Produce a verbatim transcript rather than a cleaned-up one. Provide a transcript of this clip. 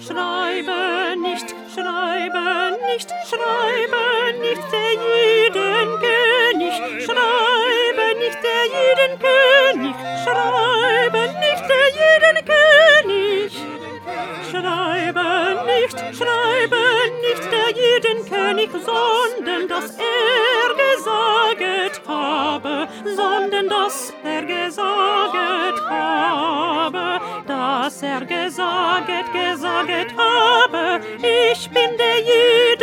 Schreibe nicht, schreibe nicht, schreibe nicht der Judenkönig, schreibe nicht der Judenkönig, schreibe nicht der Judenkönig, schreibe nicht, schreibe nicht der Judenkönig, sondern dass er gesaget habe, sondern dass er gesaget habe, dass er gesaget, gesaget habe, ich bin der Judenkönig.